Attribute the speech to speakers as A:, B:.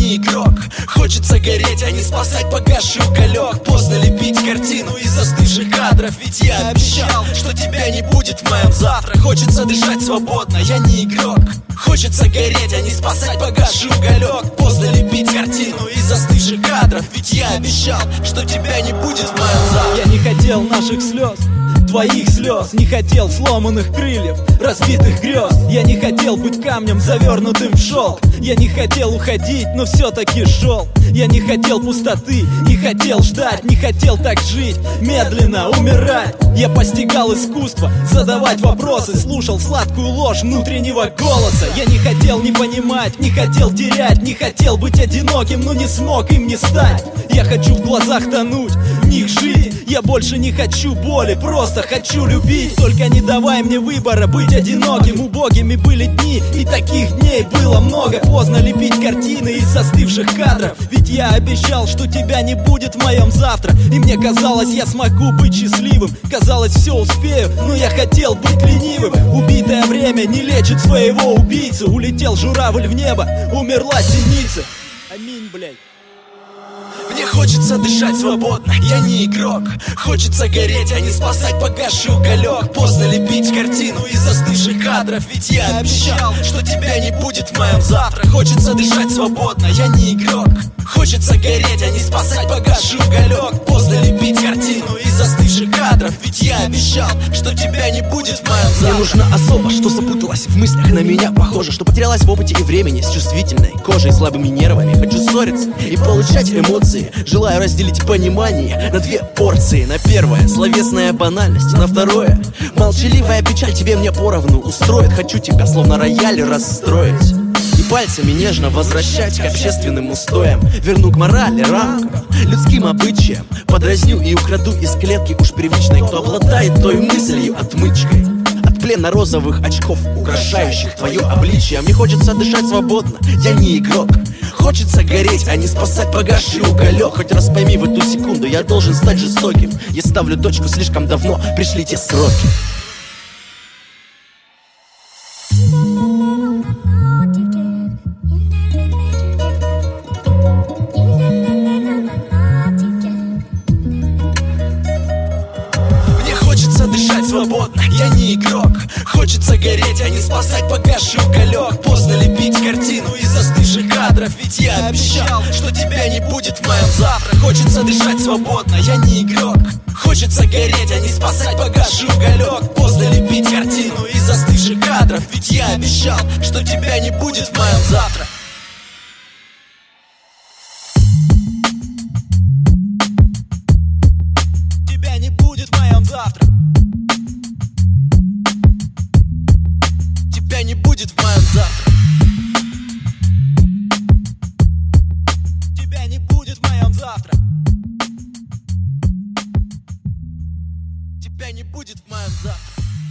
A: не игрок. Хочется гореть, а не спасать погасший уголек. Поздно лепить картину из застывших кадров. Ведь я обещал, что тебя не будет в моем завтра. Хочется дышать свободно, я не игрок. Хочется гореть, а не спасать погасший уголек. Поздно лепить картину из застывших кадров. Ведь я обещал, что тебя не будет в моем завтра.
B: Я не хотел наших слез, твоих слез. Не хотел сломанных крыльев, разбитых грез. Я не хотел быть камнем, завернутым в шелк. Я не хотел уходить, но все-таки шел. Я не хотел пустоты, не хотел ждать. Не хотел так жить, медленно умирать. Я постигал искусство, задавать вопросы. Слушал сладкую ложь внутреннего голоса. Я не хотел не понимать, не хотел терять. Не хотел быть одиноким, но не смог им не стать. Я хочу в глазах тонуть, в них жить. Я больше не хочу боли, просто хочу любить. Только не давай мне выбора быть одиноким. Убогими были дни, и таких дней было много. Поздно лепить картины из застывших кадров. Ведь я обещал, что тебя не будет в моем завтра. И мне казалось, я смогу быть счастливым. Казалось, все успею, но я хотел быть ленивым. Убитое время не лечит своего убийцу. Улетел журавль в небо, умерла синица. Аминь, блядь.
A: Мне хочется дышать свободно, я не игрок. Хочется гореть, а не спасать погасший уголек. Поздно лепить картину из застывших кадров. Ведь я обещал, что тебя не будет в моем завтра. Хочется дышать свободно, я не игрок. Хочется гореть, а не спасать погасший уголек. Поздно лепить картину из застывших кадров. Ведь я обещал, что тебя не будет в моем завтра.
C: Мне нужна особа, что запуталась в мыслях, на меня похоже, что потерялась в опыте и времени, с чувствительной кожей и слабыми нервами. Хочу ссориться и получать эмоции. Желаю разделить понимание на две порции. На первое — словесная банальность, на второе — молчаливая печаль. Тебе мне поровну устроит. Хочу тебя словно рояль расстроить и пальцами нежно возвращать к общественным устоям. Верну к морали, рамкам, людским обычаям. Подразню и украду из клетки уж привычной, кто обладает той мыслью отмычкой. От плена розовых очков, украшающих твое обличие. Мне хочется дышать свободно, я не игрок. Хочется гореть, а не спасать погасший уголек. Хоть раз пойми, в эту секунду я должен стать жестоким. Я ставлю точку слишком давно, пришли те сроки.
A: Мне хочется дышать свободно, я не игрок. Хочется гореть, а не спасать погасший уголек. Поздно лепить картину из застывших кадров. Ведь я обещал, что тебя не будет в моем завтра. Хочется дышать свободно, я не игрок. Хочется гореть, а не спасать погасший уголек. Поздно лепить картину из застывших кадров. Ведь я обещал, что тебя не будет в моем завтра.
B: Тебя не будет в моем завтра.
A: Тебя не будет в моем завтра.
B: Тебя не будет в моем завтра.
A: Тебя не будет в моем завтра.